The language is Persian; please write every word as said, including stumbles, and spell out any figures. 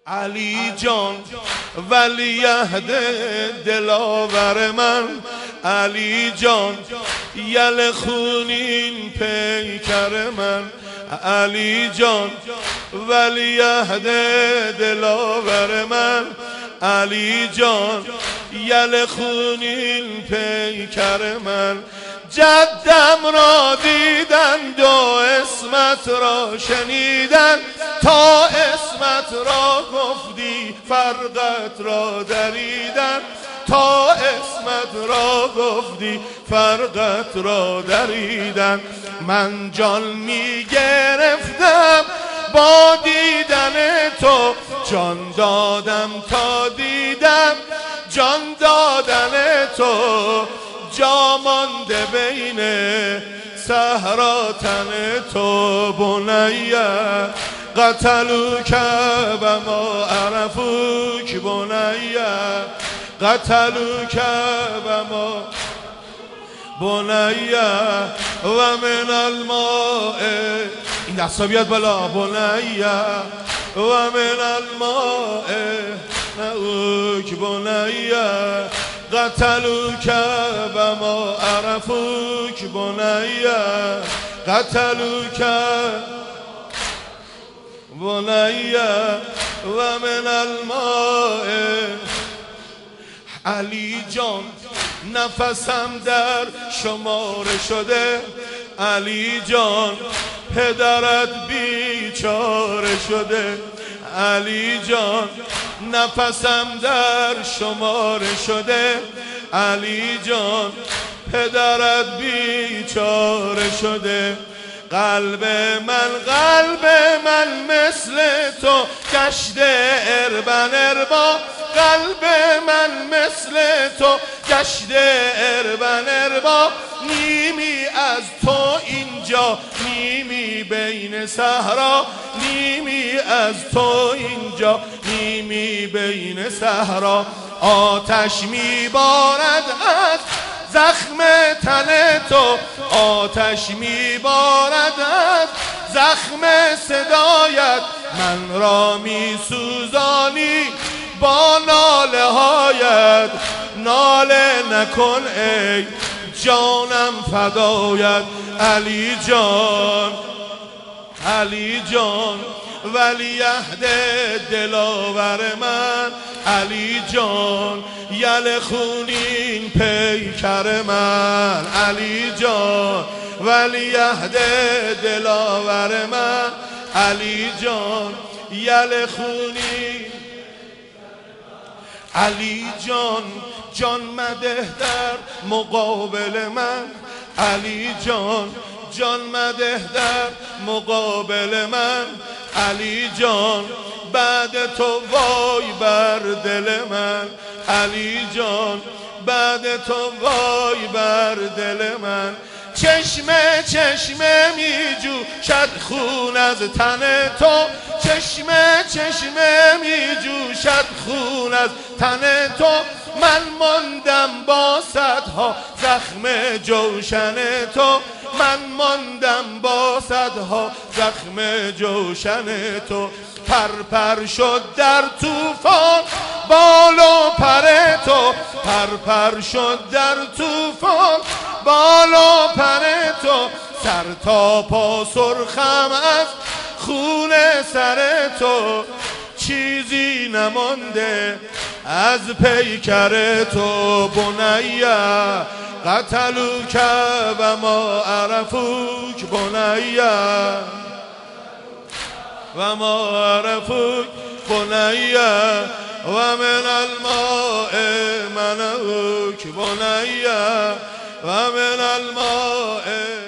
علی جان ولیعهد دلاور من، علی جان یل خونین پیکر من، علی جان ولیعهد دلاور من، علی جان یل خونین پیکر من. جدم را دیدند و اسمت را شنیدند، تا اسمت را گفتی فرقت را دریدند، تا اسمت را گفتی فرقت را دریدند. من جان می گرفتم با دیدن تو، جان دادم تا دیدم جان دادن تو. جا مانده بین صحرا تن تو، بنیه قتلوک و ما عرفوک، بنیه قتلوک و ما بنیه و من الماء. این دستا بیاد بالا. بنیه و من الماء نعوک، بنیه قتلوک و ما عرفوک، بنیه قتلوک بنیه و من الماء. علی جان نفسم در شماره شده، علی جان پدرت بیچاره شده، علی جان نفسم در شماره شده، علی جان پدرت بیچاره شده. قلب من قلب من مثل تو گشته اربن اربا، قلب من مثل تو گشته اربن اربا. نیمی از تو اینجا نیمی بین صحرا، نیمی از تو اینجا نیمی بین صحرا. آتش میبارد از زخم تن تو، آتش میبارد از زخم صدایت. من را میسوزانی با ناله هایت، ناله نکن ای جانم فدایت. علی جان علی جان ولیعهد دلاور من، علی جان یل خونین پیکر من، علی جان ولیعهد دلاور من، علی جان یل خونین. علی جان جان مده در مقابل من، علی جان جان مده در مقابل من، علی جان بعد تو وای بر دل من، علی جان بعد تو وای بر دل من. چشمه چشمه می جوشد خون از تن تو، چشمه چشمه می جوشد خون از تن تو. من ماندم با صدها زخم جوشن تو، من ماندم با صدها زخم جوشن تو. پر پر شد در طوفان بال و پر تو، پر پر شد در طوفان بال و پر تو. سر تا پا سرخم از خون سر تو، چیزی نمانده از پیکر تو. بنیه قتلوک و ما عرفوک، بنیه و ما عرفوک، بنیه و من الماء منعوک، بنیه و من الماء.